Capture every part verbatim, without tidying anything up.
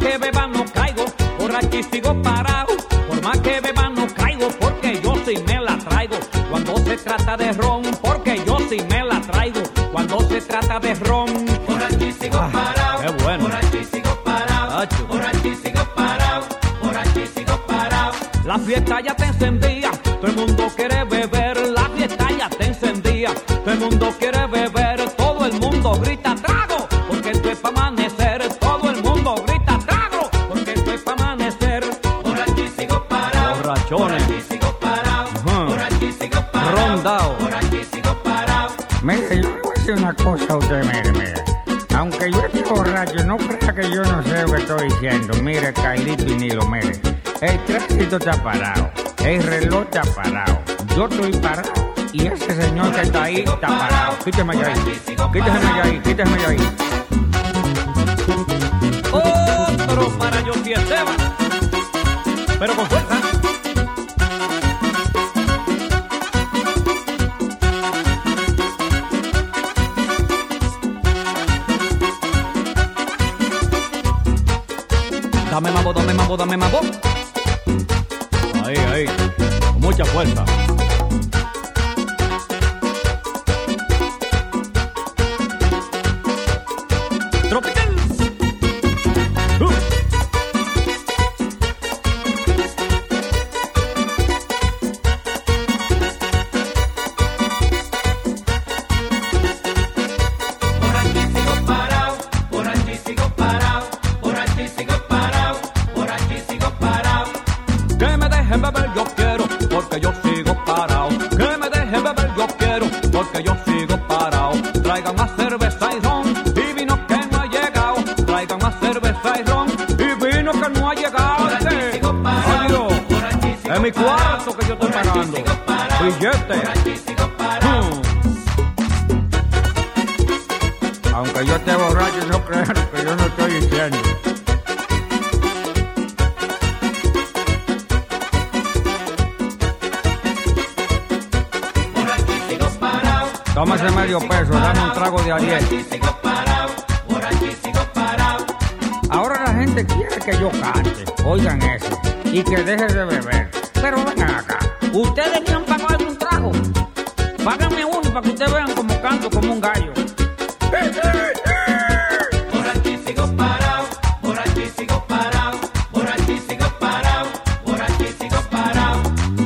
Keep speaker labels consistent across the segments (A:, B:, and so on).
A: que beba no caigo, borracho y sigo parado. Por más que beba no caigo, porque yo sí me la traigo. Cuando se trata de ron, porque yo sí me la traigo. Cuando se trata de ron,
B: borracho y sigo
A: ah,
B: parado.
A: qué bueno.
B: Borracho y sigo parado.
A: Acho.
B: Borracho y sigo parado. Borracho y sigo parado.
A: La fiesta ya te encendía, todo el mundo quiere beber. La fiesta ya te encendía, todo el mundo quiere beber. Todo el mundo grita trago, porque esto es pa' amanecer. Todo el mundo grita trago, porque esto es pa' amanecer.
B: Borracho y sigo parado.
A: Borrachones.
B: Borracho y sigo parado.
A: Ajá.
B: Borracho y sigo parado.
A: Rondao.
B: Borracho y sigo parado.
C: Mire, yo le voy a decir una cosa a usted, mire, mire. Aunque yo esté borracho, no crea que yo no sé lo que estoy diciendo. Mire, Carlito y Nilo, mire. El tránsito está parado, el reloj está parado, yo estoy parado y ese señor que está ahí está parado. Quíteme ya ahí, quíteme ya ahí, quíteme ya ahí.
A: Otro para yo y Esteban, pero con fuerza. Dame mambo, dame mambo, dame mambo. Ahí, ahí, con mucha fuerza. Tropical. Uh.
B: Borracho y sigo parado. Borracho y sigo parado. Borracho y sigo parado. Borracho y sigo parado.
A: Que me dejen beber yo quiero, porque yo sigo parado. Que me dejen beber yo quiero, porque yo sigo parado. Traigan más cerveza y ron, y vino que no ha llegado. Traigan más cerveza y ron, y vino que no ha llegado.
B: Borracho y sigo parado.
A: Ay, Dios,
B: Borracho y sigo
A: es mi
B: parado.
A: cuarto que yo estoy
B: Borracho y
A: pagando.
B: sigo parado.
A: Billete.
B: Borracho y sigo parado.
A: Hmm.
C: Aunque yo esté borracho, no crean que yo no estoy diciendo.
B: Borracho y sigo parado.
C: Tómase medio peso, dame un trago de
B: Borracho
C: ayer.
B: y sigo parado. Borracho y sigo parado.
C: Ahora la gente quiere que yo cante, oigan eso, y que deje de beber. Pero vengan acá, ¿ustedes me han pagado algún trago? Páganme uno para que ustedes vean como canto como un gallo.
B: Borracho y sigo parado. Borracho y sigo parado. Borracho y sigo parado. Borracho y sigo parado.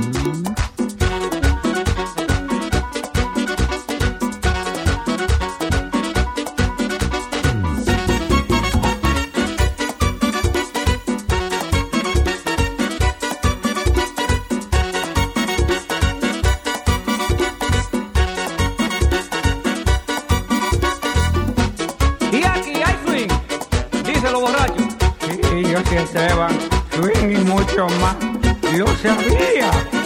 A: Y aquí hay swing, díselo borracho.
C: Sí, yo sí, Esteban, swing y mucho más. Yo sabía.